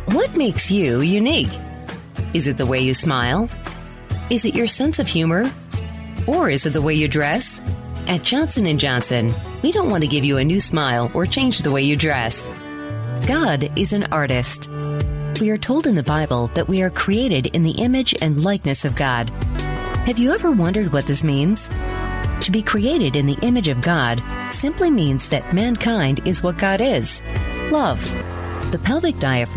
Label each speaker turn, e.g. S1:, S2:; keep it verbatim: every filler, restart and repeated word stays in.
S1: What makes you unique? Is it the way you smile? Is it your sense of humor? Or is it the way you dress? At Johnson and Johnson, we don't want to give you a new smile or change the way you dress. God is an artist. We are told in the Bible that we are created in the image and likeness of God. Have you ever wondered what this means? To be created in the image of God simply means that mankind is what God is: love. The pelvic diaphragm